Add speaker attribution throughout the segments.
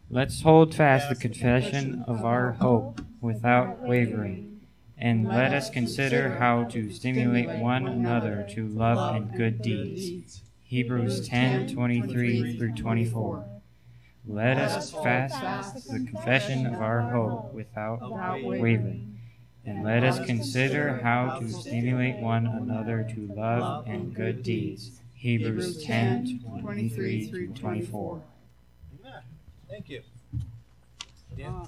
Speaker 1: Let's hold fast the confession of our hope without wavering, and let us consider how to stimulate one another to love and good deeds. Hebrews 10:23 through 24. Let us fast the confession of our hope without wavering, and let us consider how to stimulate one another to love and good deeds. Hebrews 10:23 through 24.
Speaker 2: Amen. Thank you. Yeah.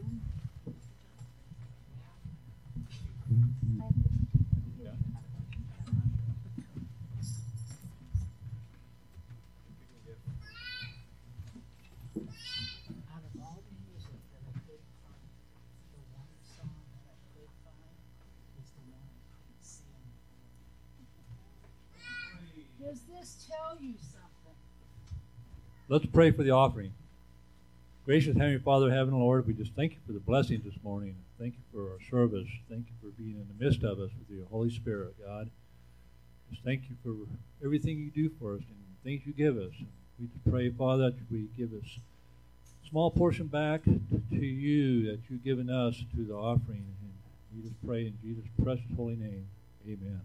Speaker 3: Does this tell you something?
Speaker 4: Let's pray for the offering. Gracious Heavenly Father, Heaven, Lord, we just thank you for the blessings this morning. Thank you for our service. Thank you for being in the midst of us with your Holy Spirit, God. Just thank you for everything you do for us and things you give us. We just pray, Father, that we give us a small portion back to you that you've given us to the offering. And we just pray in Jesus' precious holy name. Amen.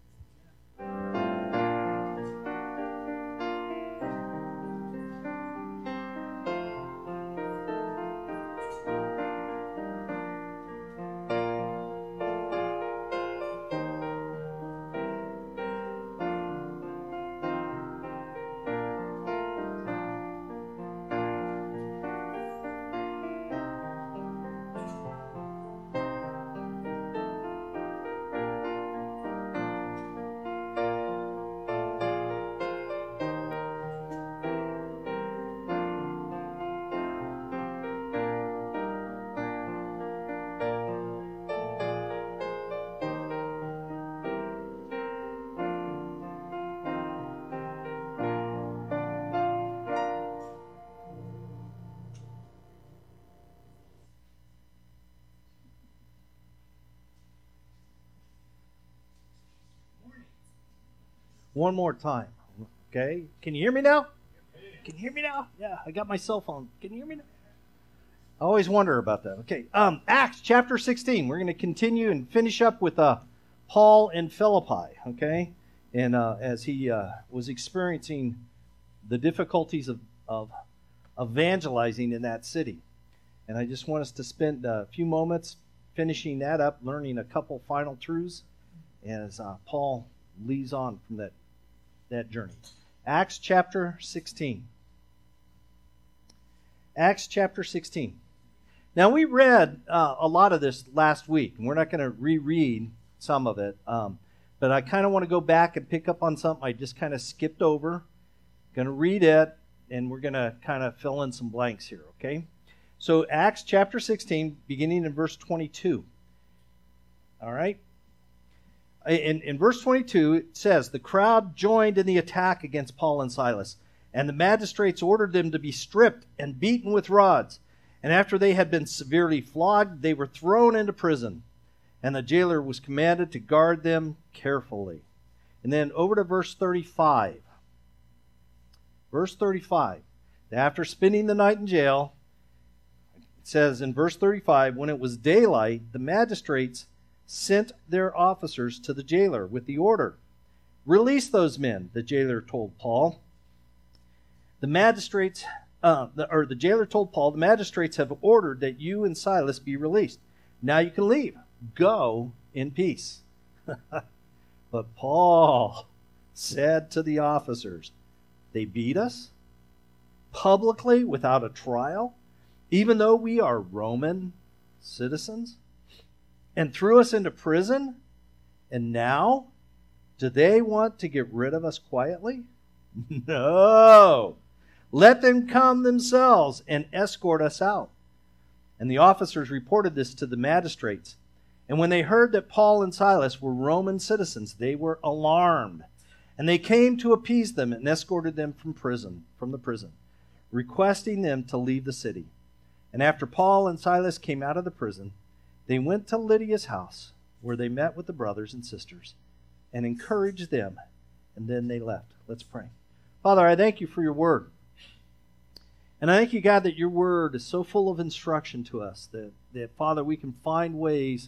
Speaker 2: One more time. Okay. Can you hear me now? Can you hear me now? Yeah, I got my cell phone. Can you hear me now? I always wonder about that. Okay. Acts chapter 16. We're going to continue and finish up with Paul in Philippi. Okay. And as he was experiencing the difficulties of evangelizing in that city. And I just want us to spend a few moments finishing that up, learning a couple final truths as Paul leads on from that journey. Acts chapter 16. Acts chapter 16. Now, we read a lot of this last week, and we're not going to reread some of it, but I kind of want to go back and pick up on something I just kind of skipped over. Going to read it, and we're going to kind of fill in some blanks here, okay? So, Acts chapter 16, beginning in verse 22. All right? In verse 22, it says, "The crowd joined in the attack against Paul and Silas, and the magistrates ordered them to be stripped and beaten with rods. And after they had been severely flogged, they were thrown into prison. And the jailer was commanded to guard them carefully." And then over to verse 35. Verse 35. After spending the night in jail, it says in verse 35, "When it was daylight, the magistrates sent their officers to the jailer with the order, 'Release those men,' the jailer told Paul. The jailer told Paul, 'The magistrates have ordered that you and Silas be released. Now you can leave. Go in peace.' But Paul said to the officers, 'They beat us publicly without a trial, even though we are Roman citizens, and threw us into prison, and now do they want to get rid of us quietly? No! Let them come themselves and escort us out.' And the officers reported this to the magistrates. And when they heard that Paul and Silas were Roman citizens, they were alarmed. And they came to appease them and escorted them from the prison, requesting them to leave the city. And after Paul and Silas came out of the prison, they went to Lydia's house, where they met with the brothers and sisters and encouraged them, and then they left." Let's pray. Father, I thank you for your word. And I thank you, God, that your word is so full of instruction to us that Father, we can find ways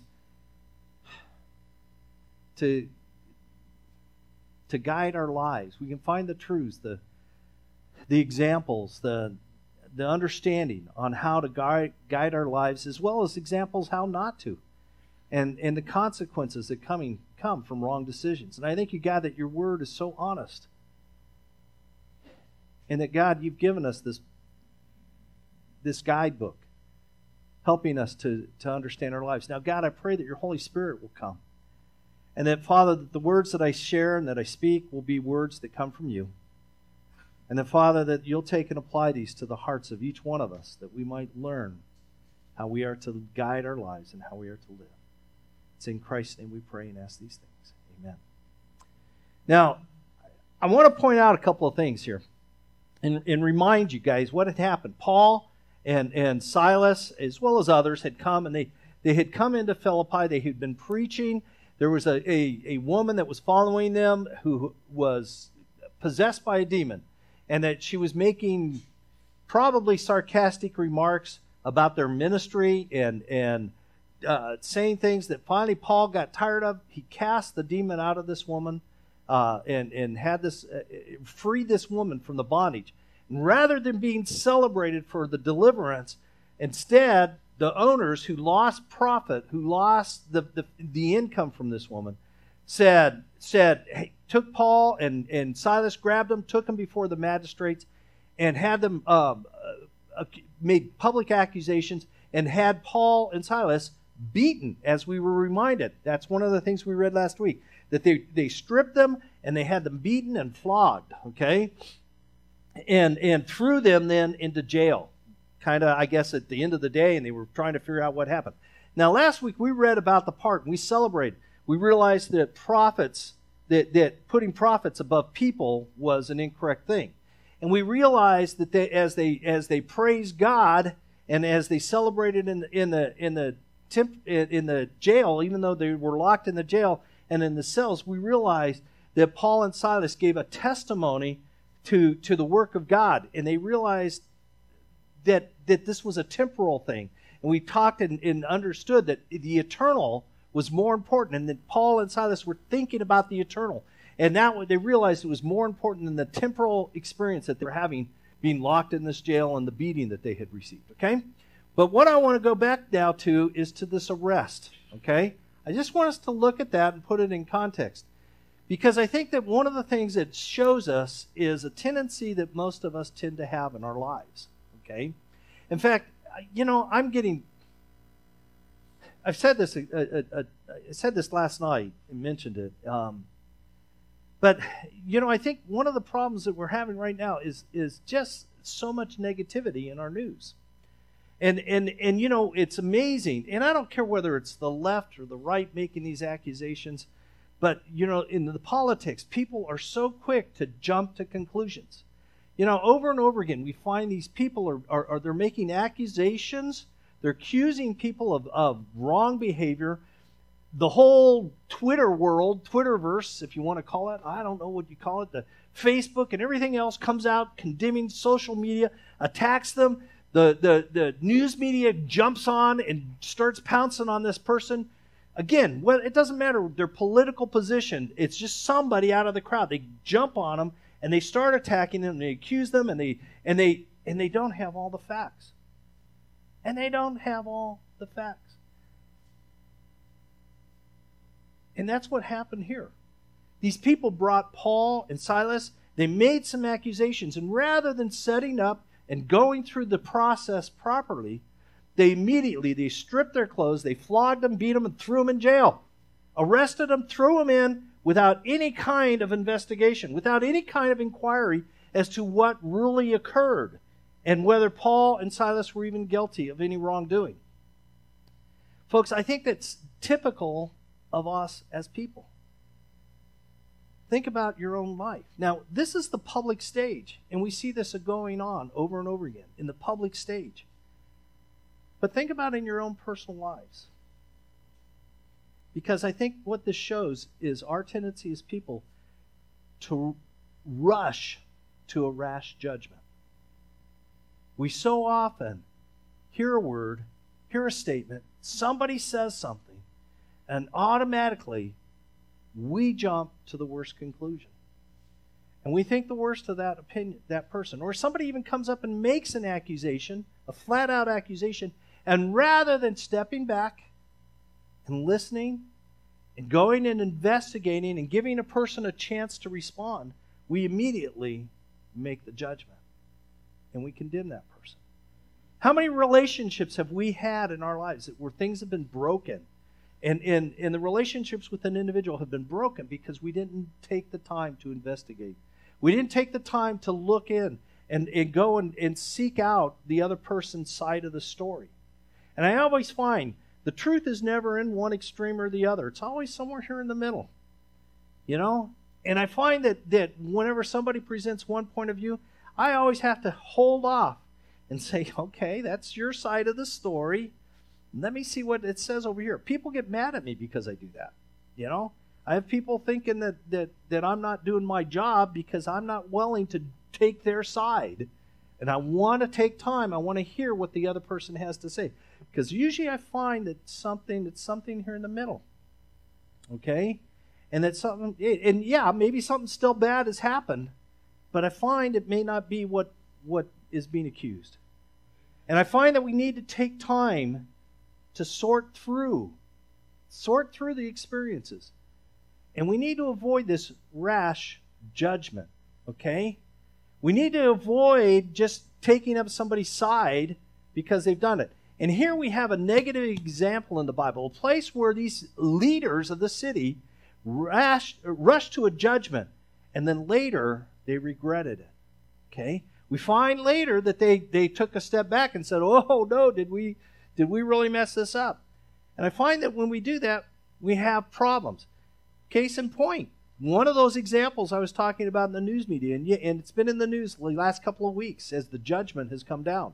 Speaker 2: to guide our lives. We can find the truths, the examples, the understanding on how to guide our lives, as well as examples how not to, and the consequences that come from wrong decisions. And I thank you, God, that your word is so honest, and that, God, you've given us this guidebook, helping us to understand our lives. Now, God, I pray that your Holy Spirit will come, and that, Father, that the words that I share and that I speak will be words that come from you. And that, Father, that you'll take and apply these to the hearts of each one of us, that we might learn how we are to guide our lives and how we are to live. It's in Christ's name we pray and ask these things. Amen. Now, I want to point out a couple of things here and remind you guys what had happened. Paul and Silas, as well as others, had come, and they had come into Philippi. They had been preaching. There was a woman that was following them who was possessed by a demon, and that she was making probably sarcastic remarks about their ministry and saying things that finally Paul got tired of. He cast the demon out of this woman and had this freed this woman from the bondage. And rather than being celebrated for the deliverance, instead the owners who lost profit, who lost the income from this woman, said, hey, took Paul and Silas, grabbed them, took them before the magistrates, and had them made public accusations, and had Paul and Silas beaten, as we were reminded. That's one of the things we read last week, that they stripped them and they had them beaten and flogged, okay? And threw them then into jail, kind of, I guess, at the end of the day, and they were trying to figure out what happened. Now, last week we read about the part, and we celebrated. We realized that that putting prophets above people was an incorrect thing. And we realized that as they praised God and as they celebrated in the jail, even though they were locked in the jail and in the cells, we realized that Paul and Silas gave a testimony to the work of God, and they realized that this was a temporal thing. And we talked and understood that the eternal was more important, and that Paul and Silas were thinking about the eternal. And now they realized it was more important than the temporal experience that they're having, being locked in this jail and the beating that they had received. Okay? But what I want to go back now to is to this arrest. Okay? I just want us to look at that and put it in context. Because I think that one of the things it shows us is a tendency that most of us tend to have in our lives. Okay? In fact, I've said this. I said this last night and mentioned it. But I think one of the problems that we're having right now is just so much negativity in our news, and it's amazing. And I don't care whether it's the left or the right making these accusations, but in the politics, people are so quick to jump to conclusions. Over and over again, we find these people are they're making accusations. They're accusing people of wrong behavior. The whole Twitter world, Twitterverse, if you want to call it, I don't know what you call it, the Facebook and everything else comes out condemning social media, attacks them. The news media jumps on and starts pouncing on this person. Again, it doesn't matter their political position. It's just somebody out of the crowd. They jump on them and they start attacking them. And they accuse them, and they don't have all the facts. And they don't have all the facts. And that's what happened here. These people brought Paul and Silas. They made some accusations. And rather than setting up and going through the process properly, they stripped their clothes, they flogged them, beat them, and threw them in jail. Arrested them, threw them in without any kind of investigation, without any kind of inquiry as to what really occurred, and whether Paul and Silas were even guilty of any wrongdoing. Folks, I think that's typical of us as people. Think about your own life. Now, this is the public stage, and we see this going on over and over again in the public stage. But think about in your own personal lives. Because I think what this shows is our tendency as people to rush to a rash judgment. We so often hear a word, hear a statement, somebody says something, and automatically we jump to the worst conclusion. And we think the worst of that opinion, that person. Or somebody even comes up and makes an accusation, a flat-out accusation, and rather than stepping back and listening and going and investigating and giving a person a chance to respond, we immediately make the judgment. And we condemn that person. How many relationships have we had in our lives where things have been broken? And the relationships with an individual have been broken because we didn't take the time to investigate. We didn't take the time to look in and go and seek out the other person's side of the story. And I always find the truth is never in one extreme or the other. It's always somewhere here in the middle. You know? And I find that whenever somebody presents one point of view, I always have to hold off and say, okay, that's your side of the story. Let me see what it says over here. People get mad at me because I do that. You know? I have people thinking that I'm not doing my job because I'm not willing to take their side. And I want to take time. I want to hear what the other person has to say. Because usually I find that it's something here in the middle. Okay? And that something, and yeah, maybe something still bad has happened, but I find it may not be what is being accused. And I find that we need to take time to sort through the experiences. And we need to avoid this rash judgment, okay? We need to avoid just taking up somebody's side because they've done it. And here we have a negative example in the Bible, a place where these leaders of the city rushed to a judgment, and then later they regretted it, okay? We find later that they took a step back and said, oh, no, did we really mess this up? And I find that when we do that, we have problems. Case in point, one of those examples I was talking about in the news media, and it's been in the news the last couple of weeks as the judgment has come down.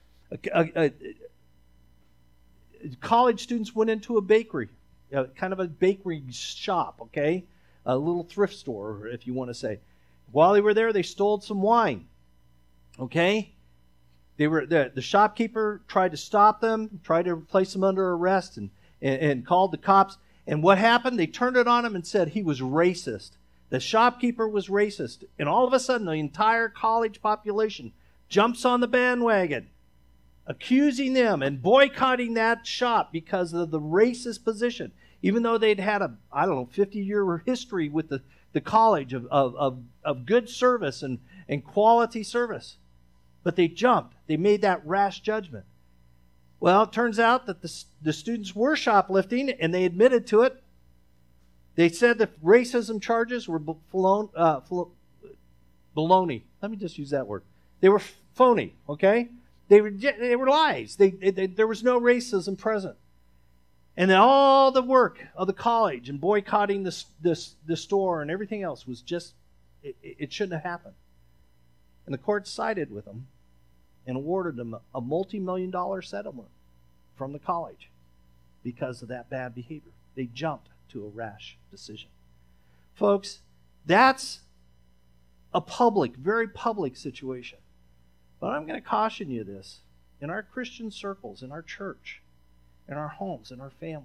Speaker 2: College students went into a bakery, kind of a bakery shop, okay? A little thrift store, if you want to say. While they were there, they stole some wine, okay? The shopkeeper tried to stop them, tried to place them under arrest, and called the cops. And what happened? They turned it on him and said he was racist. The shopkeeper was racist. And all of a sudden, the entire college population jumps on the bandwagon, accusing them and boycotting that shop because of the racist position. Even though they'd had a, 50-year history with the college of good service and quality service. But they jumped. They made that rash judgment. Well, it turns out that the students were shoplifting, and they admitted to it. They said that racism charges were baloney. Let me just use that word. They were phony, okay? They were lies. There was no racism present. And then all the work of the college and boycotting the store and everything else was just, it shouldn't have happened. And the court sided with them and awarded them a multi-million-dollar settlement from the college because of that bad behavior. They jumped to a rash decision. Folks, that's a very public situation. But I'm going to caution you this. In our Christian circles, in our church, in our homes, in our families,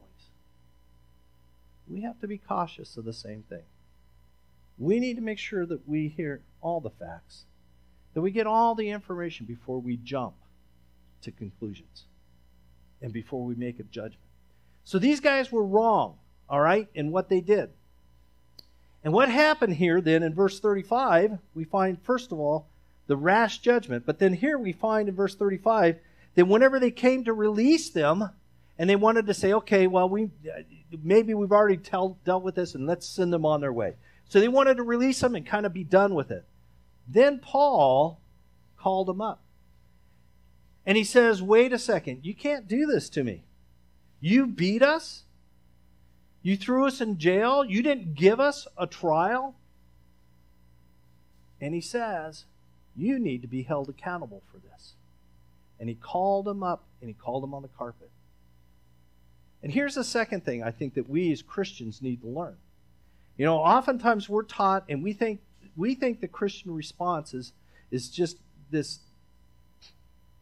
Speaker 2: we have to be cautious of the same thing. We need to make sure that we hear all the facts, that we get all the information before we jump to conclusions and before we make a judgment. So these guys were wrong, all right, in what they did. And what happened here then in verse 35, we find, first of all, the rash judgment. But then here we find in verse 35 that whenever they came to release them, and they wanted to say, okay, well, maybe we've already dealt with this, and let's send them on their way. So they wanted to release them and kind of be done with it. Then Paul called them up. And he says, wait a second, you can't do this to me. You beat us. You threw us in jail. You didn't give us a trial. And he says, you need to be held accountable for this. And he called them up, and he called them on the carpet. And here's the second thing I think that we as Christians need to learn. You know, oftentimes we're taught, and we think the Christian response is just this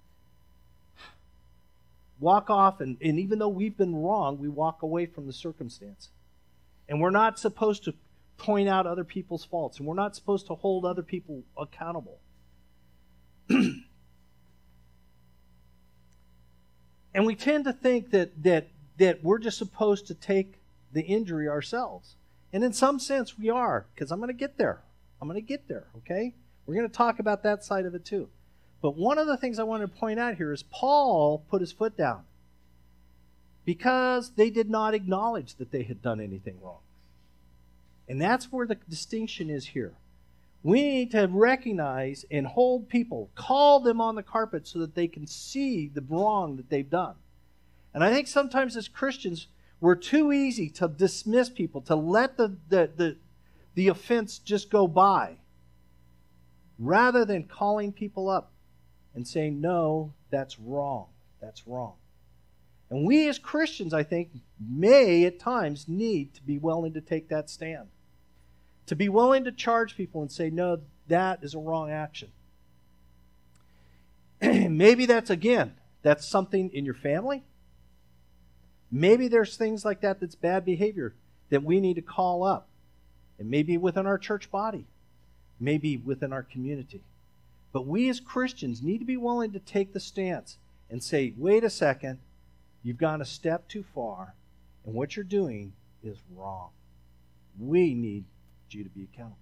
Speaker 2: walk off, and even though we've been wrong, we walk away from the circumstance. And we're not supposed to point out other people's faults, and we're not supposed to hold other people accountable. And we tend to think that we're just supposed to take the injury ourselves. And in some sense we are, because I'm going to get there. Okay? We're going to talk about that side of it too. But one of the things I want to point out here is Paul put his foot down because they did not acknowledge that they had done anything wrong. And that's where the distinction is here. We need to recognize and hold people, call them on the carpet so that they can see the wrong that they've done. And I think sometimes as Christians, we're too easy to dismiss people, to let the offense just go by, rather than calling people up and saying, no, that's wrong. That's wrong. And we as Christians, I think, may at times need to be willing to take that stand. To be willing to charge people and say, no, that is a wrong action. Maybe that's something in your family. Maybe there's things like that's bad behavior that we need to call up. And maybe within our church body. Maybe within our community. But we as Christians need to be willing to take the stance and say, wait a second, you've gone a step too far, and what you're doing is wrong. We need you to be accountable.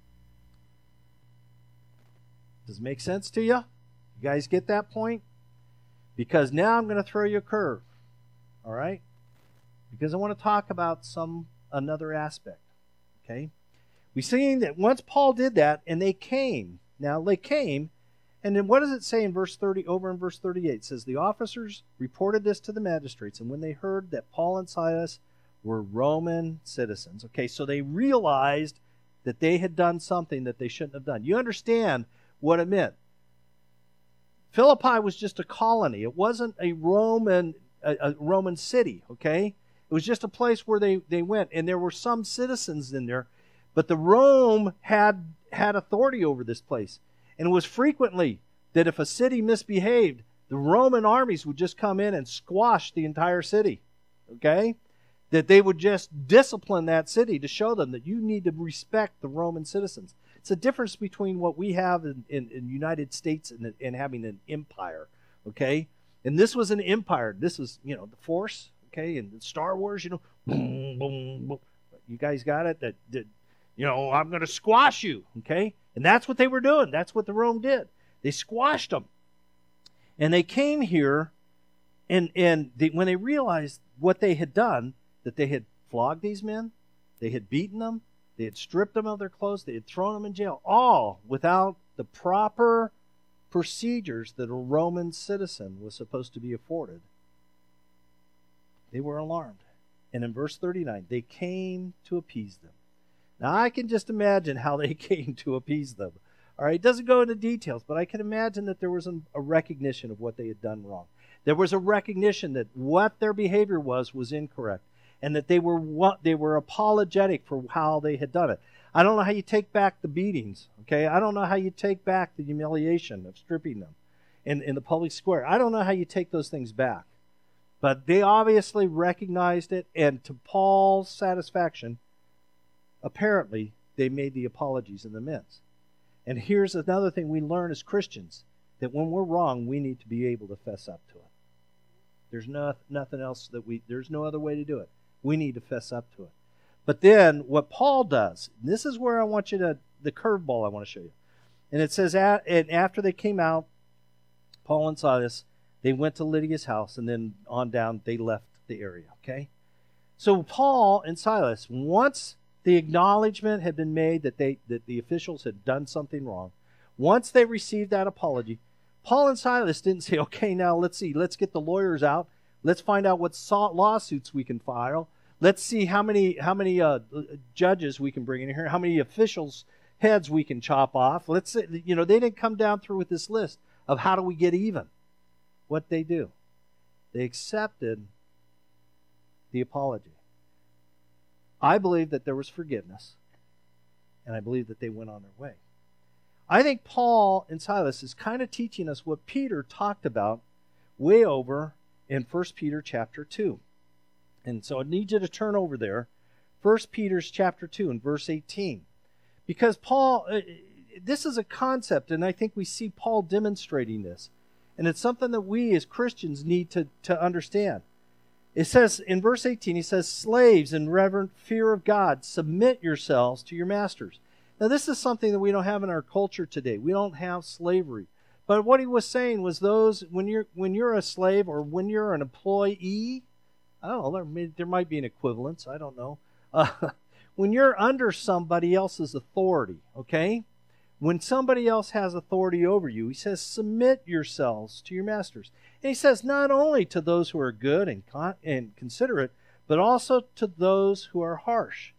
Speaker 2: Does it make sense to you? You guys get that point? Because now I'm going to throw you a curve. All right? Because I want to talk about another aspect. Okay? We see that once Paul did that, and they came. Now they came, and then what does it say in verse 30? Over in verse 38, it says, the officers reported this to the magistrates, and when they heard that Paul and Silas were Roman citizens. Okay, so they realized that they had done something that they shouldn't have done. You understand what it meant. Philippi was just a colony. It wasn't a Roman city, okay? It was just a place where they went, and there were some citizens in there, but the Rome had authority over this place. And it was frequently that if a city misbehaved, the Roman armies would just come in and squash the entire city, okay? That they would just discipline that city to show them that you need to respect the Roman citizens. It's a difference between what we have in the United States and having an empire, okay? And this was an empire. This was, the Force, okay? And Star Wars, boom, boom, boom. You guys got it? That I'm going to squash you, okay? And that's what they were doing. That's what the Rome did. They squashed them. And they came here, and when they realized what they had done, that they had flogged these men, they had beaten them, they had stripped them of their clothes, they had thrown them in jail, all without the proper procedures that a Roman citizen was supposed to be afforded. They were alarmed. And in verse 39, they came to appease them. Now, I can just imagine how they came to appease them. All right, it doesn't go into details, but I can imagine that there was a recognition of what they had done wrong. There was a recognition that what their behavior was incorrect, and that they were apologetic for how they had done it. I don't know how you take back the beatings, okay? I don't know how you take back the humiliation of stripping them in the public square. I don't know how you take those things back. But they obviously recognized it, and to Paul's satisfaction, apparently, they made the apologies and the amends. And here's another thing we learn as Christians, that when we're wrong, we need to be able to fess up to it. There's nothing else there's no other way to do it. We need to fess up to it. But then what Paul does, and this is where I want you the curveball I want to show you. And it says, and after they came out, Paul and Silas, they went to Lydia's house, and then on down, they left the area, okay? So Paul and Silas, once the acknowledgement had been made that the officials had done something wrong, once they received that apology, Paul and Silas didn't say, okay, now let's get the lawyers out. Let's find out what lawsuits we can file. Let's see how many judges we can bring in here, how many officials' heads we can chop off. Let's say, they didn't come down through with this list of how do we get even. What they do, they accepted the apology. I believe that there was forgiveness, and I believe that they went on their way. I think Paul and Silas is kind of teaching us what Peter talked about way over in 1 Peter chapter 2. And so I need you to turn over there, 1 Peter chapter 2 and verse 18. Because Paul, this is a concept, and I think we see Paul demonstrating this. And it's something that we as Christians need to understand. It says in verse 18, he says, slaves, in reverent fear of God, submit yourselves to your masters. Now this is something that we don't have in our culture today. We don't have slavery. But what he was saying was those, when you're a slave or when you're an employee, I don't know, there might be an equivalence, I don't know. When you're under somebody else's authority, okay? When somebody else has authority over you, he says, submit yourselves to your masters. And he says, not only to those who are good and considerate, but also to those who are harsh.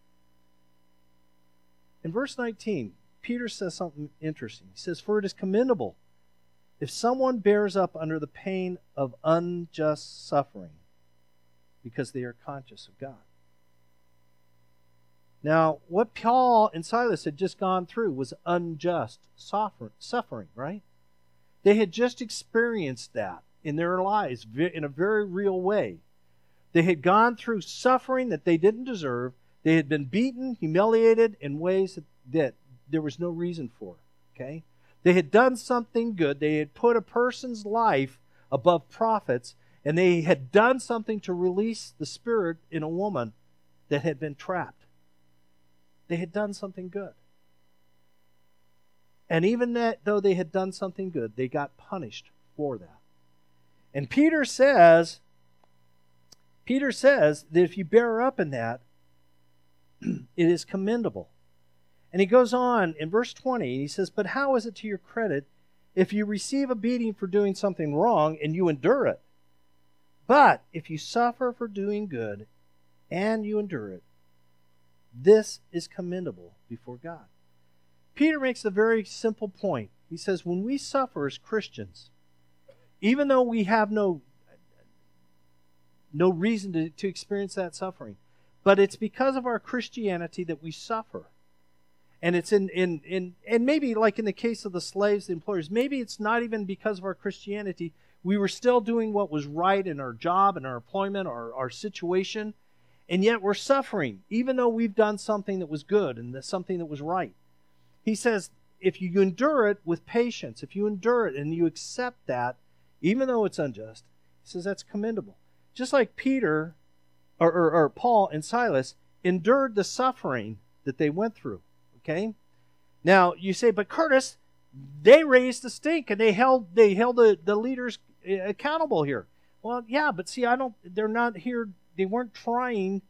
Speaker 2: In verse 19, Peter says something interesting. He says, for it is commendable if someone bears up under the pain of unjust suffering, because they are conscious of God. Now, what Paul and Silas had just gone through was unjust suffering, right? They had just experienced that in their lives in a very real way. They had gone through suffering that they didn't deserve. They had been beaten, humiliated in ways that there was no reason for, okay? They had done something good. They had put a person's life above profits, and they had done something to release the spirit in a woman that had been trapped. They had done something good. And even that, though they had done something good, they got punished for that. And Peter says that if you bear up in that, it is commendable. And he goes on in verse 20, he says, but how is it to your credit if you receive a beating for doing something wrong and you endure it? But if you suffer for doing good and you endure it, this is commendable before God. Peter makes a very simple point. He says, when we suffer as Christians, even though we have no reason to experience that suffering, but it's because of our Christianity that we suffer. And it's and maybe like in the case of the slaves, the employers, maybe it's not even because of our Christianity. We were still doing what was right in our job and our employment or our situation, and yet we're suffering, even though we've done something that was good and something that was right. He says, if you endure it with patience, if you endure it and you accept that, even though it's unjust, he says that's commendable. Just like Peter or Paul and Silas endured the suffering that they went through. Okay? Now, you say, but Curtis, they raised the stink and they held the leaders accountable here. Well, yeah, but see, they're not here, they weren't trying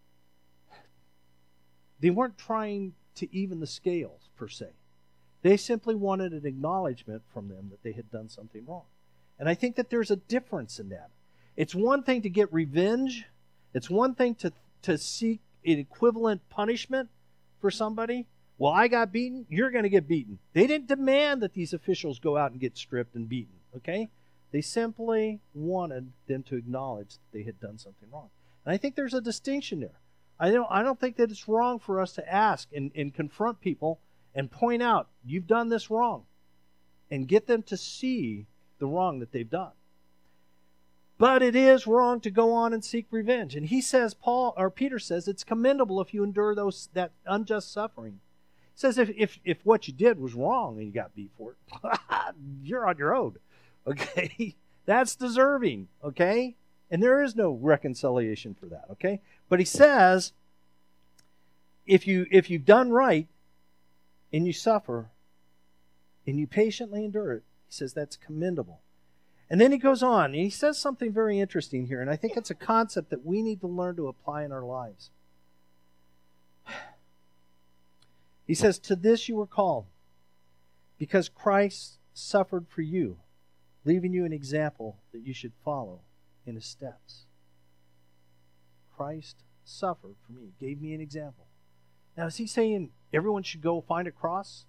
Speaker 2: to even the scales, per se. They simply wanted an acknowledgement from them that they had done something wrong. And I think that there's a difference in that. It's one thing to get revenge. It's one thing to seek an equivalent punishment for somebody. Well, I got beaten, you're going to get beaten. They didn't demand that these officials go out and get stripped and beaten, okay? They simply wanted them to acknowledge that they had done something wrong. And I think there's a distinction there. I don't think that it's wrong for us to ask and confront people and point out, you've done this wrong, and get them to see the wrong that they've done. But it is wrong to go on and seek revenge. And he says, Peter says, it's commendable if you endure that unjust suffering. He says if what you did was wrong and you got beat for it, you're on your own. Okay? That's deserving. Okay? And there is no reconciliation for that. Okay? But he says, if you've done right and you suffer and you patiently endure it, he says that's commendable. And then he goes on, and he says something very interesting here, and I think it's a concept that we need to learn to apply in our lives. He says, to this you were called, because Christ suffered for you, leaving you an example that you should follow in his steps. Christ suffered for me, gave me an example. Now, is he saying everyone should go find a cross,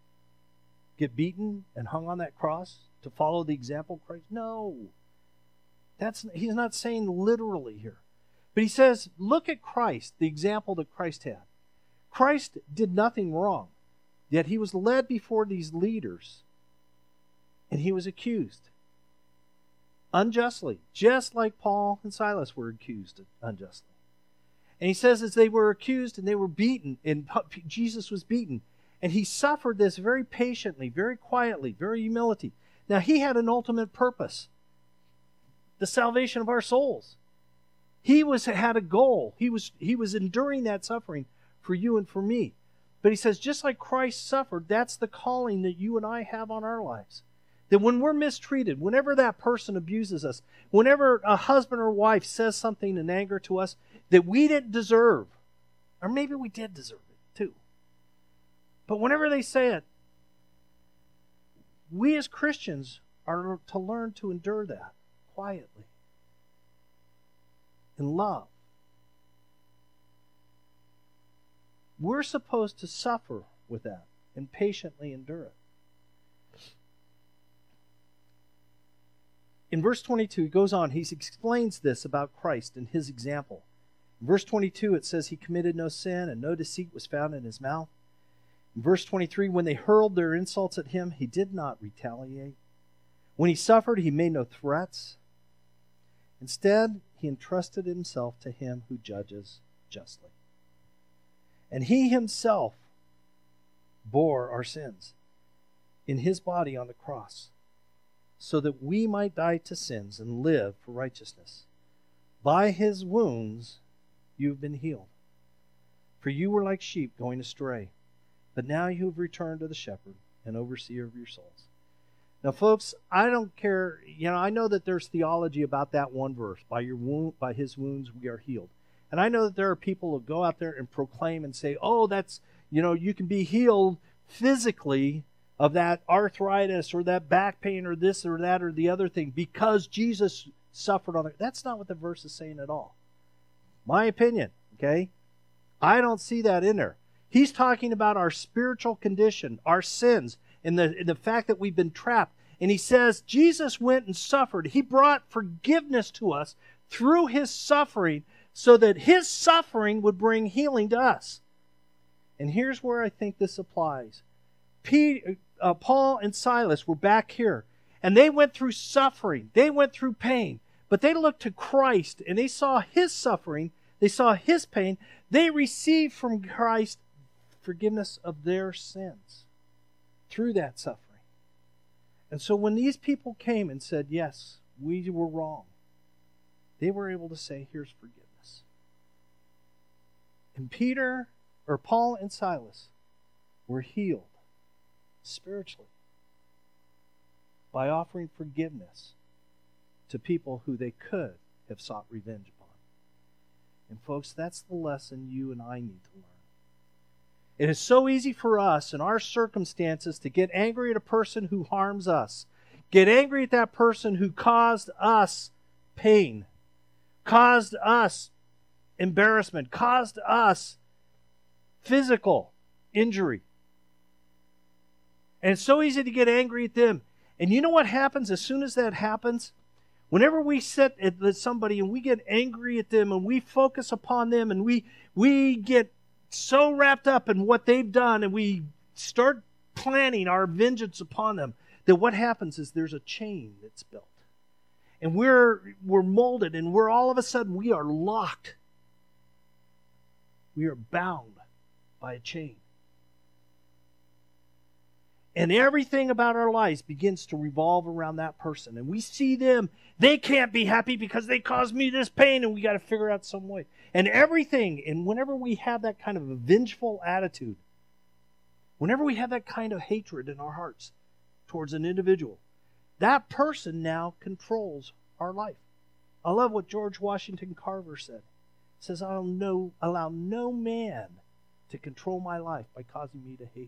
Speaker 2: get beaten, and hung on that cross to follow the example of Christ? No. He's not saying literally here. But he says, look at Christ, the example that Christ had. Christ did nothing wrong, yet he was led before these leaders, and he was accused unjustly, just like Paul and Silas were accused unjustly. And he says as they were accused and they were beaten, and Jesus was beaten, and he suffered this very patiently, very quietly, very humility. Now he had an ultimate purpose, the salvation of our souls. He had a goal. He was enduring that suffering for you and for me. But he says, just like Christ suffered, that's the calling that you and I have on our lives. That when we're mistreated, whenever that person abuses us, whenever a husband or wife says something in anger to us that we didn't deserve, or maybe we did deserve it too. But whenever they say it, we as Christians are to learn to endure that quietly, in love. We're supposed to suffer with that and patiently endure it. In verse 22, he goes on, he explains this about Christ and his example. In verse 22, it says he committed no sin and no deceit was found in his mouth. In verse 23, when they hurled their insults at him, he did not retaliate. When he suffered, he made no threats. Instead, he entrusted himself to him who judges justly. And he himself bore our sins in his body on the cross, so that we might die to sins and live for righteousness. By his wounds you have been healed. For you were like sheep going astray, but now you have returned to the shepherd and overseer of your souls. Now, folks, I don't care. I know that there's theology about that one verse. By his wounds we are healed. And I know that there are people who go out there and proclaim and say, oh, that's, you can be healed physically of that arthritis or that back pain or this or that or the other thing because Jesus suffered on it. That's not what the verse is saying at all. My opinion, okay? I don't see that in there. He's talking about our spiritual condition, our sins, and the fact that we've been trapped. And he says Jesus went and suffered. He brought forgiveness to us through his suffering so that his suffering would bring healing to us. And here's where I think this applies. Paul and Silas were back here, and they went through suffering. They went through pain, but they looked to Christ, and they saw his suffering. They saw his pain. They received from Christ forgiveness of their sins through that suffering. And so when these people came and said, yes, we were wrong, they were able to say, here's forgiveness. And Paul and Silas were healed spiritually by offering forgiveness to people who they could have sought revenge upon. And folks, that's the lesson you and I need to learn. It is so easy for us in our circumstances to get angry at a person who harms us, get angry at that person who caused us pain, caused us embarrassment, caused us physical injury. And it's so easy to get angry at them. And you know what happens as soon as that happens? Whenever we sit at somebody and we get angry at them and we focus upon them and we get so wrapped up in what they've done and we start planning our vengeance upon them, that what happens is there's a chain that's built. And we're molded, and we're all of a sudden we are locked. We are bound by a chain. And everything about our lives begins to revolve around that person. And we see them, they can't be happy because they caused me this pain, and we got to figure out some way. And everything, and whenever we have that kind of a vengeful attitude, whenever we have that kind of hatred in our hearts towards an individual, that person now controls our life. I love what George Washington Carver said. He says, I'll allow no man to control my life by causing me to hate him.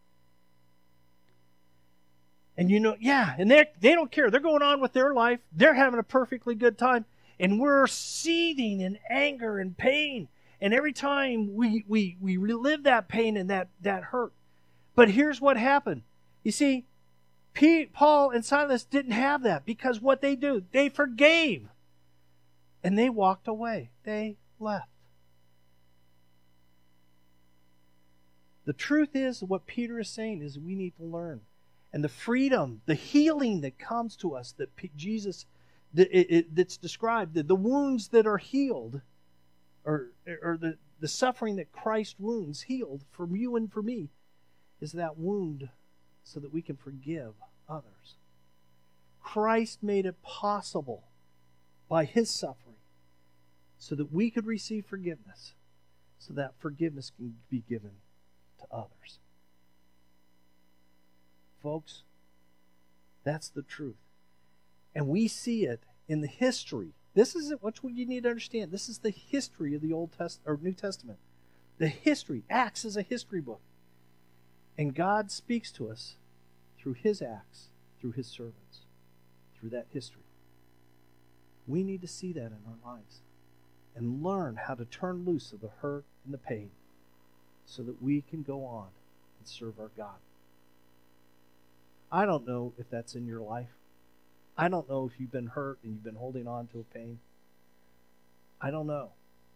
Speaker 2: And and they don't care. They're going on with their life. They're having a perfectly good time. And we're seething in anger and pain. And every time we relive that pain and that hurt. But here's what happened. You see, Paul and Silas didn't have that because what they do, they forgave. And they walked away. They left. The truth is, what Peter is saying is we need to learn. And the freedom, the healing that comes to us that Jesus that's described, the wounds that are healed, or the suffering that Christ wounds healed for you and for me, is that wound so that we can forgive others. Christ made it possible by his suffering so that we could receive forgiveness, so that forgiveness can be given to others. Folks, that's the truth. And we see it in the history. This is what you need to understand. This is the history of the Old Testament or New Testament. The history. Acts is a history book. And God speaks to us through his acts, through his servants, through that history. We need to see that in our lives and learn how to turn loose of the hurt and the pain so that we can go on and serve our God. I don't know if that's in your life. I don't know if you've been hurt and you've been holding on to a pain. I don't know.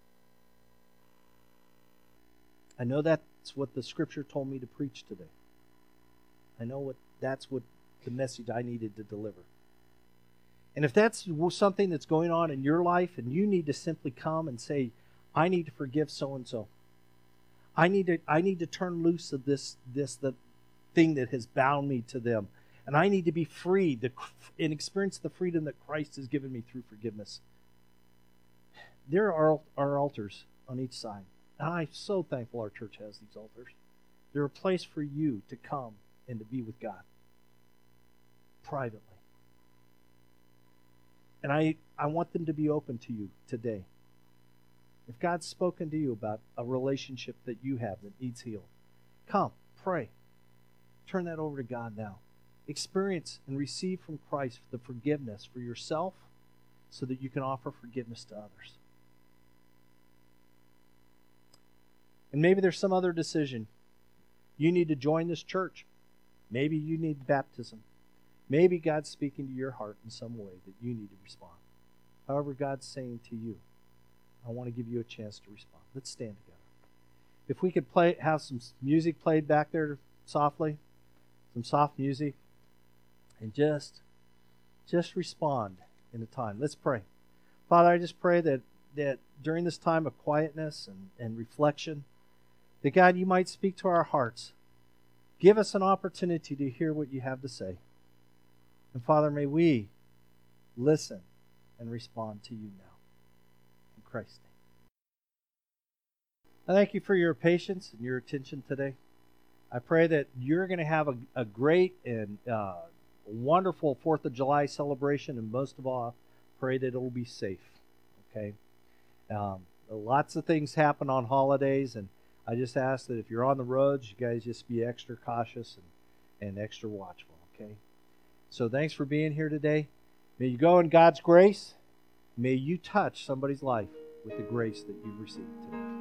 Speaker 2: I know that's what the scripture told me to preach today. I know that's what the message I needed to deliver. And if that's something that's going on in your life and you need to simply come and say, I need to forgive so-and-so. I need to turn loose of the thing that has bound me to them. And I need to be free and experience the freedom that Christ has given me through forgiveness. There are altars on each side. And I'm so thankful our church has these altars. They're a place for you to come and to be with God privately. And I want them to be open to you today. If God's spoken to you about a relationship that you have that needs healed, come, pray. Turn that over to God now. Experience and receive from Christ the forgiveness for yourself so that you can offer forgiveness to others. And maybe there's some other decision. You need to join this church. Maybe you need baptism. Maybe God's speaking to your heart in some way that you need to respond. However God's saying to you, I want to give you a chance to respond. Let's stand together. If we could have some music played back there softly, some soft music, and just respond in a time. Let's pray. Father, I just pray that during this time of quietness and reflection, that God, you might speak to our hearts. Give us an opportunity to hear what you have to say. And Father, may we listen and respond to you now. In Christ's name. I thank you for your patience and your attention today. I pray that you're going to have a great and wonderful 4th of July celebration, and most of all, pray that it will be safe. Okay? Lots of things happen on holidays, and I just ask that if you're on the roads, you guys just be extra cautious and extra watchful. Okay? So thanks for being here today. May you go in God's grace. May you touch somebody's life with the grace that you've received today.